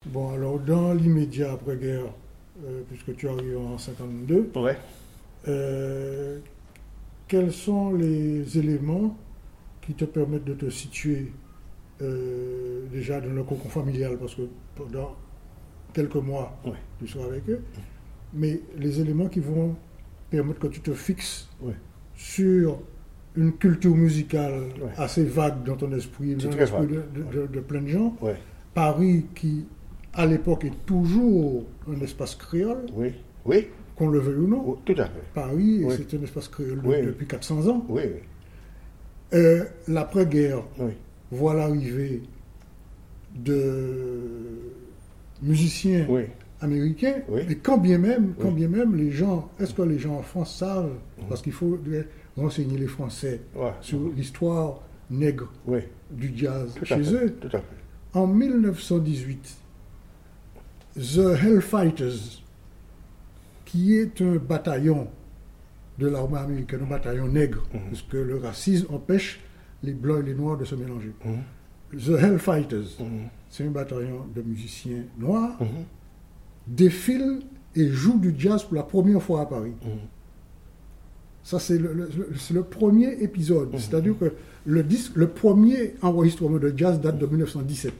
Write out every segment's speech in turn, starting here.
Bon, alors, dans l'immédiat après-guerre, puisque tu arrives en 52, Ouais. euh, quels sont les éléments qui te permettent de te situer déjà dans le cocon familial, parce que pendant quelques mois, Ouais. tu seras avec eux, mais les éléments qui vont permettre que tu te fixes Ouais. sur une culture musicale Ouais. assez vague dans ton esprit, C'est dans très l'esprit vague. de plein de gens. Ouais. Paris qui, à l'époque, est toujours un espace créole, Oui. Oui. qu'on le veuille ou non. Oui, tout à fait. Paris, Oui. c'est un espace créole Oui. depuis 400 ans. Oui. L'après-guerre Oui. voit l'arrivée de musiciens Oui. américains, Oui. et quand bien même, Oui. les gens, est-ce que les gens en France savent, parce qu'il faut renseigner les Français Ouais. sur l'histoire nègre Oui. du jazz Tout à chez fait. eux. Tout à fait. En 1918, The Hellfighters, qui est un bataillon de l'armée américaine, un bataillon nègre, parce que le racisme empêche les blancs et les noirs de se mélanger. The Hellfighters, c'est un bataillon de musiciens noirs, défile et joue du jazz pour la première fois à Paris. Ça, c'est le premier épisode. C'est-à-dire que le premier enregistrement de jazz date de 1917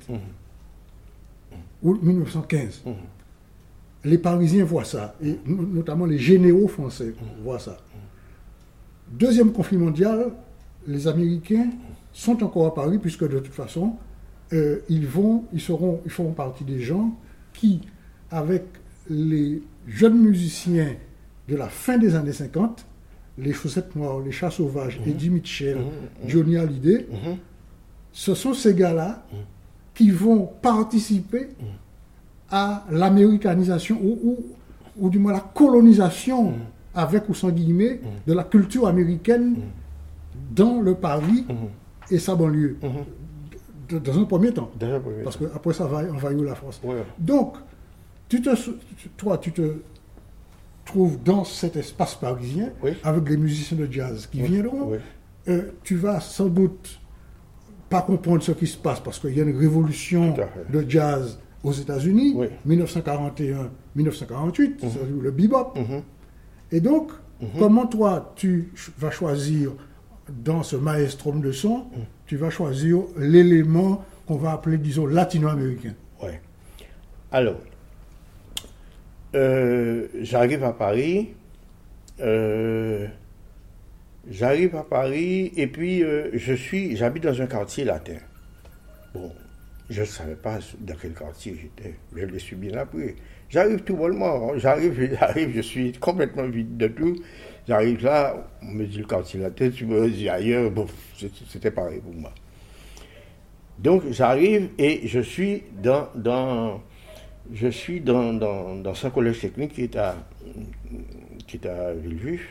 ou 1915. Les Parisiens voient ça, et notamment les généraux français voient ça. Deuxième conflit mondial, les Américains sont encore à Paris, puisque de toute façon, ils feront partie des gens qui, avec les jeunes musiciens de la fin des années 50, les Chaussettes Noires, les Chats Sauvages, Eddie Mitchell, Johnny Hallyday, ce sont ces gars-là qui vont participer à l'américanisation ou du moins la colonisation avec ou sans guillemets de la culture américaine dans le Paris et sa banlieue. Dans un premier temps. Parce qu'après ça va envahir la France. Ouais. Donc, tu te trouves dans cet espace parisien, Oui. avec les musiciens de jazz qui viendront. Oui. Tu vas sans doute pas comprendre ce qui se passe, parce qu'il y a une révolution Tout à fait. de jazz aux États-Unis, Oui. 1941-1948, c'est le bebop. Et donc, comment toi, tu vas choisir dans ce maelstrom de son, tu vas choisir l'élément qu'on va appeler, disons, latino-américain. Ouais. Alors, j'arrive à Paris. Et puis j'habite dans un quartier latin. Bon, je ne savais pas dans quel quartier j'étais. Je le suis bien appris. J'arrive tout bonnement. J'arrive, je suis complètement vide de tout. J'arrive là, on me dit le quartier latin, tu me dis ailleurs. Bon, c'était pareil pour moi. Donc j'arrive et je suis dans ce collège technique qui est à Villejuif.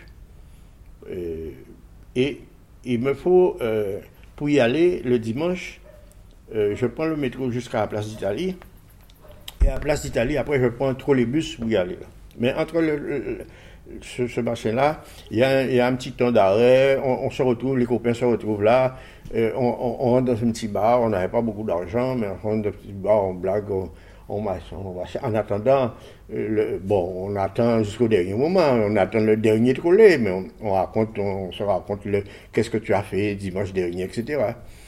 Et il me faut, pour y aller le dimanche, je prends le métro jusqu'à la place d'Italie. Et à la place d'Italie, après, je prends un trolleybus pour y aller. Là. Mais entre ce machin-là, il y a un petit temps d'arrêt, on se retrouve, les copains se retrouvent là, on rentre dans un petit bar, on n'avait pas beaucoup d'argent, mais on rentre dans un petit bar, on blague, on va. En attendant, on attend jusqu'au dernier moment, on attend le dernier trolley, mais on se raconte qu'est-ce que tu as fait dimanche dernier, etc.